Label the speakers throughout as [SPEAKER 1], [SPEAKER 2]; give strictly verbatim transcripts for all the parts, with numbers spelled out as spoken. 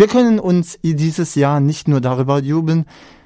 [SPEAKER 1] Wir können uns dieses Jahr nicht nur darüber jubeln,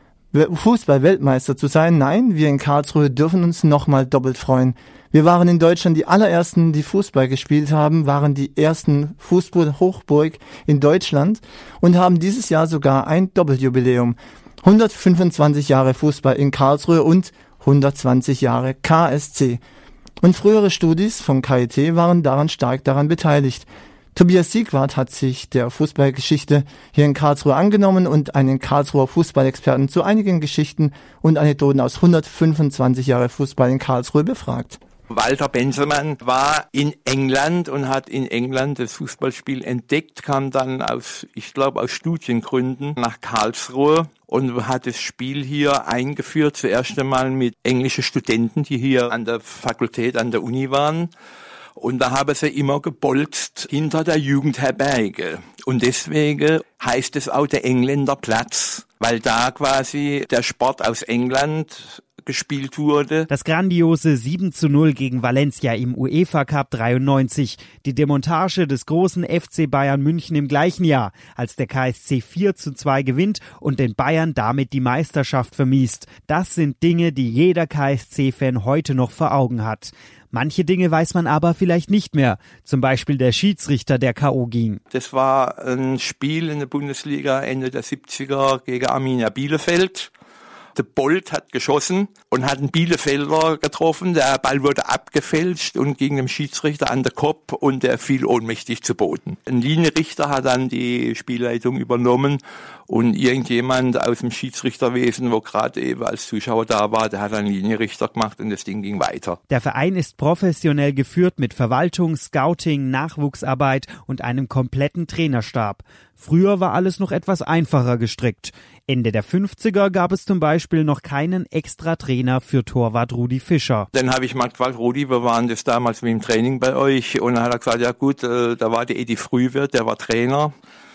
[SPEAKER 1] Fußball-Weltmeister zu sein. Nein, wir in Karlsruhe dürfen uns nochmal doppelt freuen. Wir waren in Deutschland die allerersten, die Fußball gespielt haben, waren die ersten Fußball-Hochburg in Deutschland und haben dieses Jahr sogar ein Doppeljubiläum. hundertfünfundzwanzig Jahre Fußball in Karlsruhe und hundertzwanzig Jahre K S C. Und frühere Studis vom K I T waren daran stark daran beteiligt. Tobias Siegwart hat sich der Fußballgeschichte hier in Karlsruhe angenommen und einen Karlsruher Fußballexperten zu einigen Geschichten und Anekdoten aus hundertfünfundzwanzig Jahre Fußball in Karlsruhe befragt.
[SPEAKER 2] Walter Bensemann war in England und hat in England das Fußballspiel entdeckt, kam dann aus, ich glaube, aus Studiengründen nach Karlsruhe und hat das Spiel hier eingeführt, zuerst einmal mit englischen Studenten, die hier an der Fakultät, an der Uni waren. Und da haben sie immer gebolzt hinter der Jugendherberge. Und deswegen heißt es auch der Engländerplatz, weil da quasi der Sport aus England gespielt wurde.
[SPEAKER 3] Das grandiose sieben zu null gegen Valencia im UEFA Cup dreiundneunzig. Die Demontage des großen F C Bayern München im gleichen Jahr, als der K S C vier zu zwei gewinnt und den Bayern damit die Meisterschaft vermiest. Das sind Dinge, die jeder K S C-Fan heute noch vor Augen hat. Manche Dinge weiß man aber vielleicht nicht mehr. Zum Beispiel der Schiedsrichter, der K O ging.
[SPEAKER 2] Das war ein Spiel in der Bundesliga Ende der siebziger gegen Arminia Bielefeld. Der Bolt hat geschossen und hat einen Bielefelder getroffen. Der Ball wurde abgefälscht und ging dem Schiedsrichter an den Kopf und der fiel ohnmächtig zu Boden. Ein Linienrichter hat dann die Spielleitung übernommen und irgendjemand aus dem Schiedsrichterwesen, wo gerade eben als Zuschauer da war, der hat einen Linienrichter gemacht und das Ding ging weiter.
[SPEAKER 3] Der Verein ist professionell geführt mit Verwaltung, Scouting, Nachwuchsarbeit und einem kompletten Trainerstab. Früher war alles noch etwas einfacher gestrickt. Ende der fünfziger gab es zum Beispiel noch keinen extra Trainer für Torwart Rudi Fischer.
[SPEAKER 2] Dann habe ich mal gefragt, Rudi, wir waren das damals mit dem Training bei euch? Und dann hat er gesagt, ja gut, äh, da war der Edi Frühwirt, der war Trainer.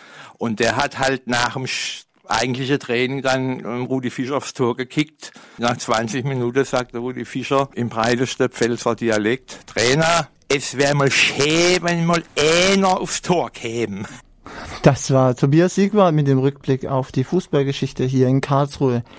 [SPEAKER 2] Und der hat halt nach dem eigentlichen Training dann Rudi Fischer aufs Tor gekickt. Nach zwanzig Minuten sagte Rudi Fischer im breitesten Pfälzer Dialekt, Trainer, es wäre mal schön, wenn mal einer aufs Tor käme.
[SPEAKER 1] Das war Tobias Siegwart mit dem Rückblick auf die Fußballgeschichte hier in Karlsruhe.